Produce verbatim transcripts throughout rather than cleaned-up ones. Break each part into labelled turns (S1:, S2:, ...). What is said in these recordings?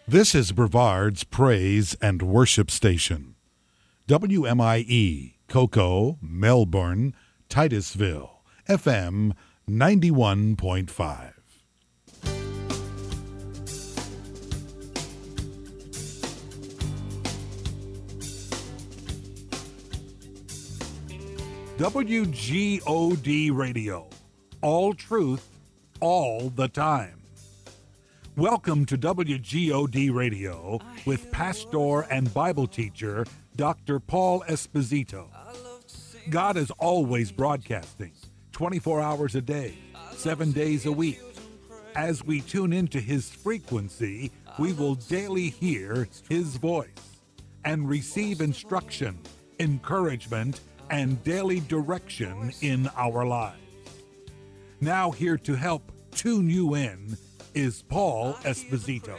S1: This is Brevard's Praise and Worship Station. W M I E, Cocoa, Melbourne, Titusville, F M ninety-one point five. W G O D Radio. All truth, all the time. Welcome to W G O D Radio with pastor and Bible teacher Doctor Paul Esposito. God is always broadcasting, twenty-four hours a day, seven days a week. As we tune into his frequency, we will daily hear his voice and receive instruction, encouragement, and daily direction in our lives. Now here to help tune you in is Paul Esposito.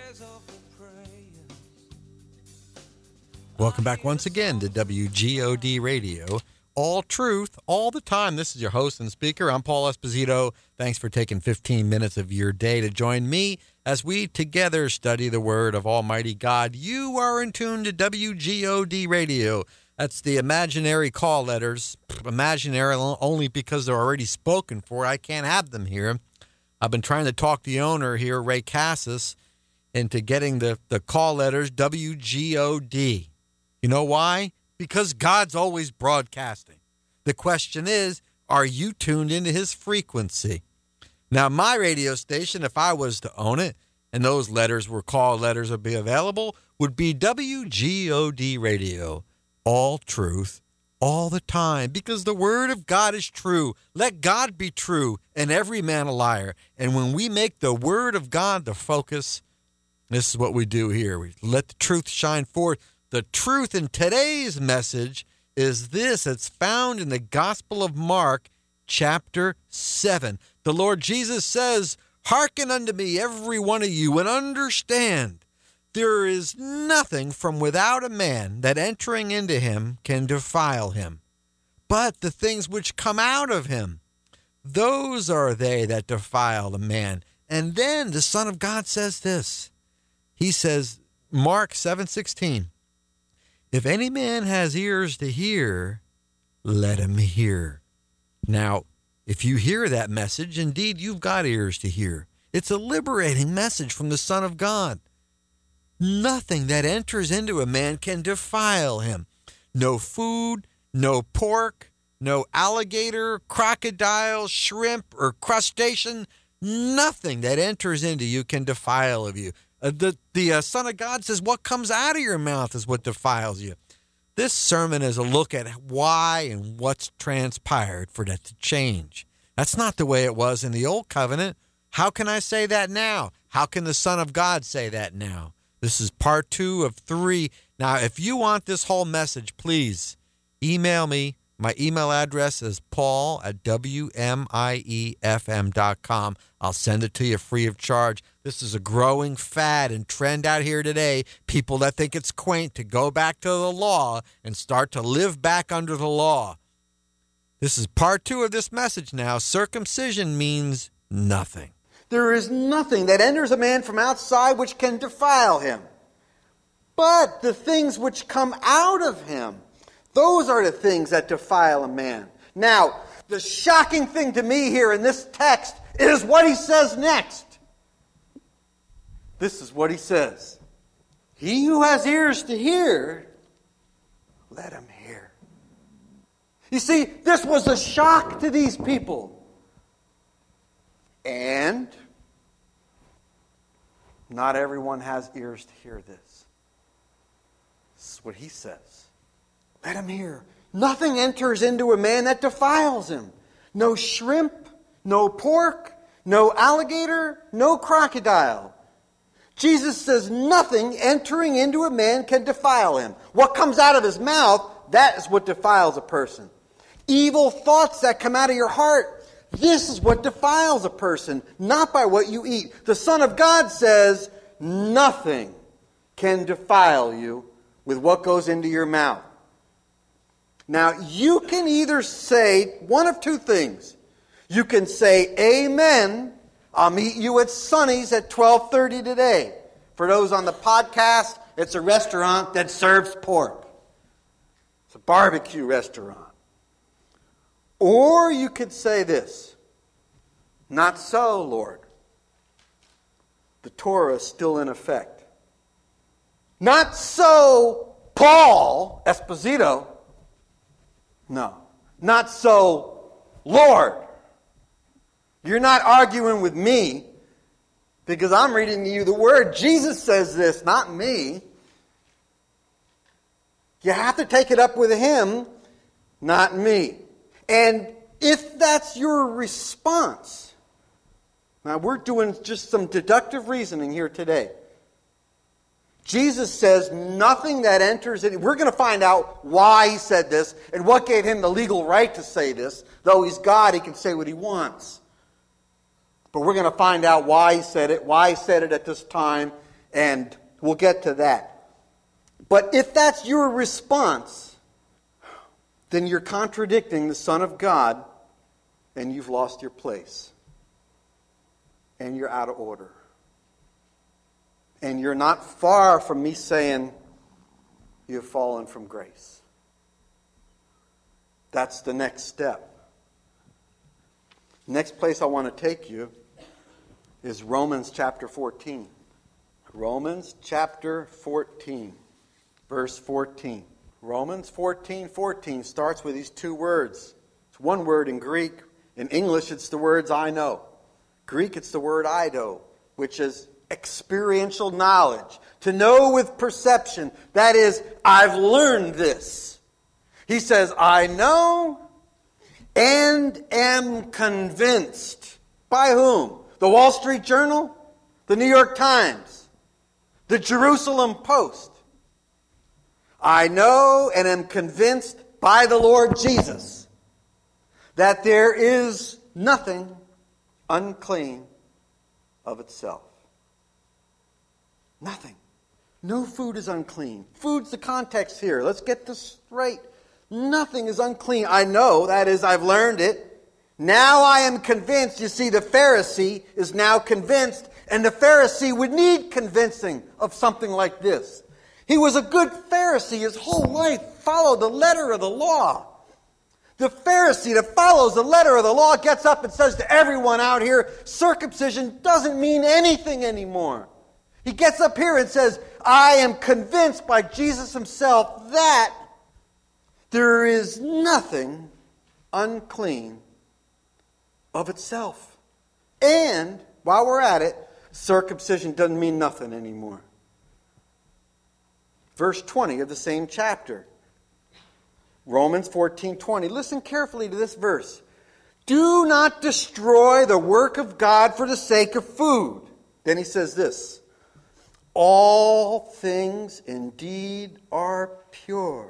S2: Welcome back once again to W G O D Radio. All truth, all the time. This is your host and speaker. I'm Paul Esposito. Thanks for taking fifteen minutes of your day to join me as we together study the Word of Almighty God. You are in tune to W G O D Radio. That's the imaginary call letters. Imaginary only because they're already spoken for. I can't have them here. I've been trying to talk the owner here, Ray Cassis, into getting the, the call letters W G O D. You know why? Because God's always broadcasting. The question is, are you tuned into his frequency? Now, my radio station, if I was to own it, and those letters were call letters would be available, would be W G O D Radio. All truth, all the time, because the Word of God is true. Let God be true, and every man a liar. And when we make the Word of God the focus, this is what we do here. We let the truth shine forth. The truth in today's message is this. It's found in the Gospel of Mark, chapter seven. The Lord Jesus says, "Hearken unto me, every one of you, and understand. There is nothing from without a man that entering into him can defile him. But the things which come out of him, those are they that defile a man." And then the Son of God says this. He says, Mark seven sixteen, "If any man has ears to hear, let him hear." Now, if you hear that message, indeed you've got ears to hear. It's a liberating message from the Son of God. Nothing that enters into a man can defile him. No food, no pork, no alligator, crocodile, shrimp, or crustacean. Nothing that enters into you can defile of you. Uh, the the uh, Son of God says what comes out of your mouth is what defiles you. This sermon is a look at why and what's transpired for that to change. That's not the way it was in the Old Covenant. How can I say that now? How can the Son of God say that now? This is part two of three. Now, if you want this whole message, please email me. My email address is paul at W M I E F M dot com. I'll send it to you free of charge. This is a growing fad and trend out here today. People that think it's quaint to go back to the law and start to live back under the law. This is part two of this message now. Circumcision means nothing.
S3: There is nothing that enters a man from outside which can defile him. But the things which come out of him, those are the things that defile a man. Now, the shocking thing to me here in this text is what he says next. This is what he says. He who has ears to hear, let him hear. You see, this was a shock to these people. And not everyone has ears to hear this. This is what he says. Let him hear. Nothing enters into a man that defiles him. No shrimp, no pork, no alligator, no crocodile. Jesus says nothing entering into a man can defile him. What comes out of his mouth, that is what defiles a person. Evil thoughts that come out of your heart, this is what defiles a person, not by what you eat. The Son of God says, nothing can defile you with what goes into your mouth. Now, you can either say one of two things. You can say, amen, I'll meet you at Sonny's at twelve thirty today. For those on the podcast, it's a restaurant that serves pork. It's a barbecue restaurant. Or you could say this, not so, Lord. The Torah is still in effect. Not so, Paul Esposito. No. Not so, Lord. You're not arguing with me because I'm reading to you the Word. Jesus says this, not me. You have to take it up with Him, not me. And if that's your response, now we're doing just some deductive reasoning here today. Jesus says nothing that enters in. We're going to find out why He said this and what gave Him the legal right to say this. Though He's God, He can say what He wants. But we're going to find out why He said it, why He said it at this time, and we'll get to that. But if that's your response, then you're contradicting the Son of God, and you've lost your place. And you're out of order. And you're not far from me saying you've fallen from grace. That's the next step. Next place I want to take you is Romans chapter fourteen. Romans chapter fourteen, verse fourteen. Romans fourteen fourteen starts with these two words. It's one word in Greek. In English, it's the words I know. Greek, it's the word eido, which is experiential knowledge. To know with perception. That is, I've learned this. He says, I know and am convinced. By whom? The Wall Street Journal? The New York Times? The Jerusalem Post? I know and am convinced by the Lord Jesus that there is nothing unclean of itself. Nothing. No food is unclean. Food's the context here. Let's get this straight. Nothing is unclean. I know, that is, I've learned it. Now I am convinced. You see, the Pharisee is now convinced, and the Pharisee would need convincing of something like this. He was a good Pharisee. His whole life followed the letter of the law. The Pharisee that follows the letter of the law gets up and says to everyone out here, circumcision doesn't mean anything anymore. He gets up here and says, I am convinced by Jesus Himself that there is nothing unclean of itself. And, while we're at it, circumcision doesn't mean nothing anymore. Verse twenty of the same chapter. Romans fourteen twenty. Listen carefully to this verse. Do not destroy the work of God for the sake of food. Then he says this. All things indeed are pure.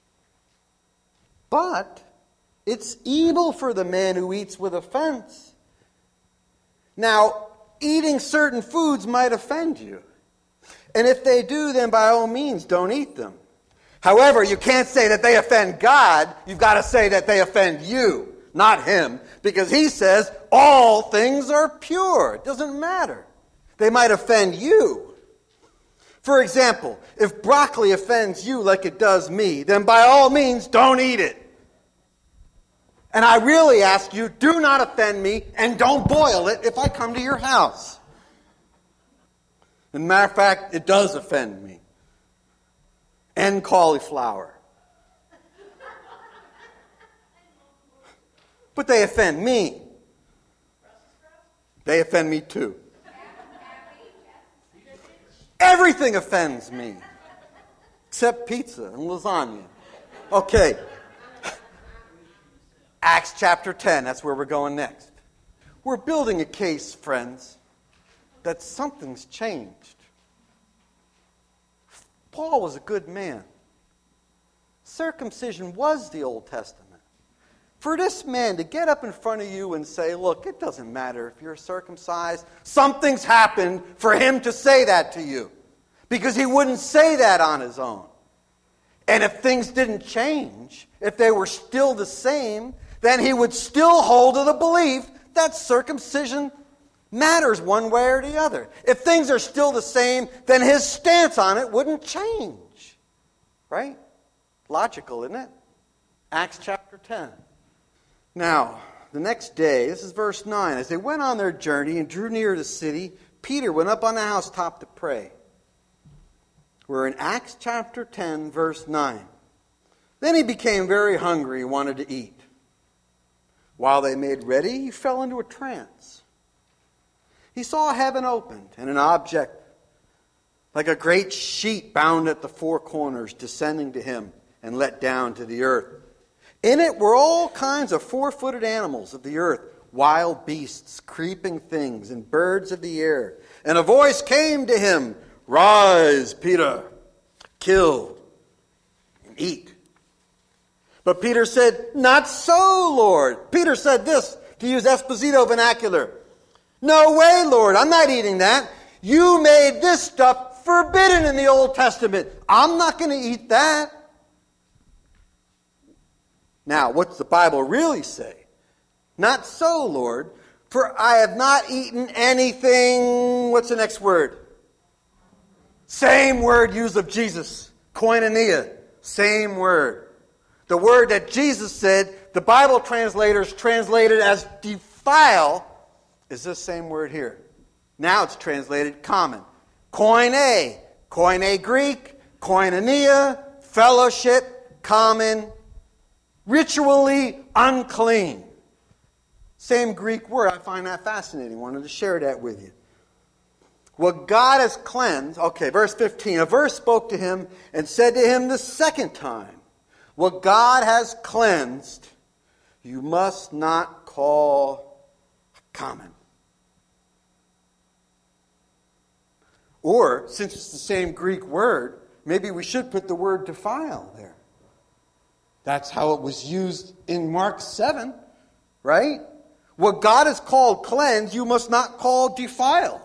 S3: But it's evil for the man who eats with offense. Now, eating certain foods might offend you. And if they do, then by all means, don't eat them. However, you can't say that they offend God. You've got to say that they offend you, not Him. Because He says all things are pure. It doesn't matter. They might offend you. For example, if broccoli offends you like it does me, then by all means, don't eat it. And I really ask you, do not offend me and don't boil it if I come to your house. As a matter of fact, it does offend me. And cauliflower. But they offend me. They offend me too. Everything offends me. Except pizza and lasagna. Okay. Acts chapter ten, that's where we're going next. We're building a case, friends, that something's changed. Paul was a good man. Circumcision was the Old Testament. For this man to get up in front of you and say, look, it doesn't matter if you're circumcised. Something's happened for him to say that to you. Because he wouldn't say that on his own. And if things didn't change, if they were still the same, then he would still hold to the belief that circumcision matters one way or the other. If things are still the same, then his stance on it wouldn't change. Right? Logical, isn't it? Acts chapter ten. Now, the next day, this is verse nine. As they went on their journey and drew near the city, Peter went up on the housetop to pray. We're in Acts chapter ten, verse nine. Then he became very hungry and wanted to eat. While they made ready, he fell into a trance. He saw heaven opened and an object like a great sheet bound at the four corners descending to him and let down to the earth. In it were all kinds of four-footed animals of the earth, wild beasts, creeping things, and birds of the air. And a voice came to him, "Rise, Peter, kill and eat." But Peter said, "Not so, Lord." Peter said this, to use Esposito vernacular. "No way, Lord, I'm not eating that. You made this stuff forbidden in the Old Testament. I'm not going to eat that." Now, what's the Bible really say? "Not so, Lord, for I have not eaten anything," what's the next word? Same word used of Jesus. Koinonia. Same word. The word that Jesus said, the Bible translators translated as defile, is this same word here. Now it's translated common. Koine. Koine Greek. Koinonia. Fellowship. Common. Ritually unclean. Same Greek word. I find that fascinating. Wanted to share that with you. What God has cleansed. Okay, verse fifteen. A verse spoke to him and said to him the second time, "What God has cleansed, you must not call common." Or, since it's the same Greek word, maybe we should put the word defile there. That's how it was used in Mark seven, right? What God has called cleansed, you must not call defiled.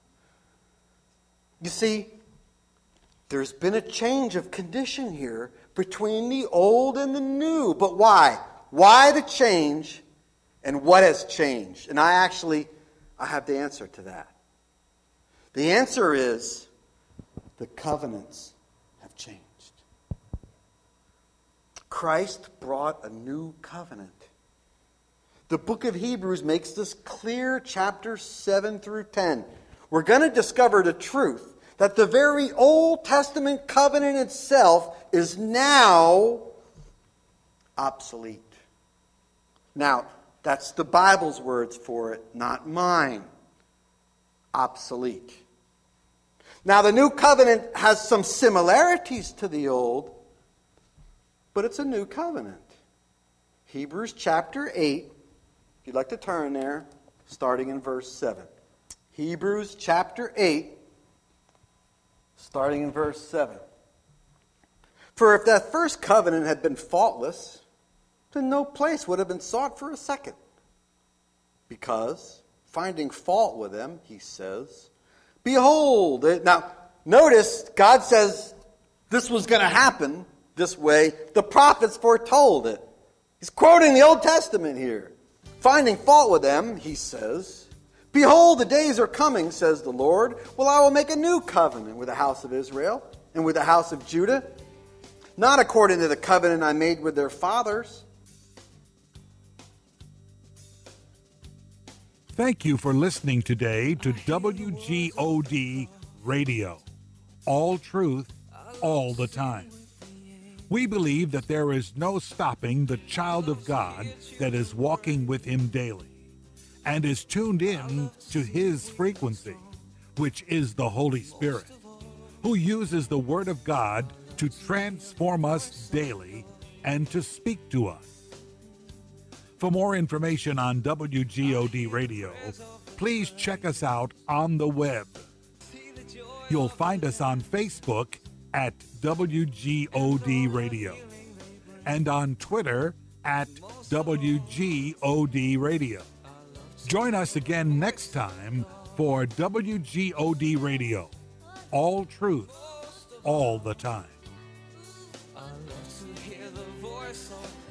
S3: You see, there's been a change of condition here between the old and the new. But why? Why the change, and what has changed? And I actually, I have the answer to that. The answer is, the covenants have changed. Christ brought a new covenant. The book of Hebrews makes this clear, chapters seven through ten. We're going to discover the truth that the very Old Testament covenant itself is now obsolete. Now, that's the Bible's words for it, not mine. Obsolete. Now, the new covenant has some similarities to the old, but it's a new covenant. Hebrews chapter eight, if you'd like to turn there, starting in verse seven. Hebrews chapter eight, starting in verse seven. "For if that first covenant had been faultless, then no place would have been sought for a second. Because, finding fault with them, he says, behold." Now, notice, God says this was going to happen this way. The prophets foretold it. He's quoting the Old Testament here. "Finding fault with them, he says, behold, the days are coming, says the Lord, well, I will make a new covenant with the house of Israel and with the house of Judah, not according to the covenant I made with their fathers."
S1: Thank you for listening today to W G O D Radio. All truth, all the time. We believe that there is no stopping the child of God that is walking with him daily and is tuned in to his frequency, which is the Holy Spirit, who uses the Word of God to transform us daily and to speak to us. For more information on W G O D Radio, please check us out on the web. You'll find us on Facebook at W G O D Radio and on Twitter at W G O D Radio. Join us again next time for W G O D Radio. All truth, all the time. I love to hear the voice of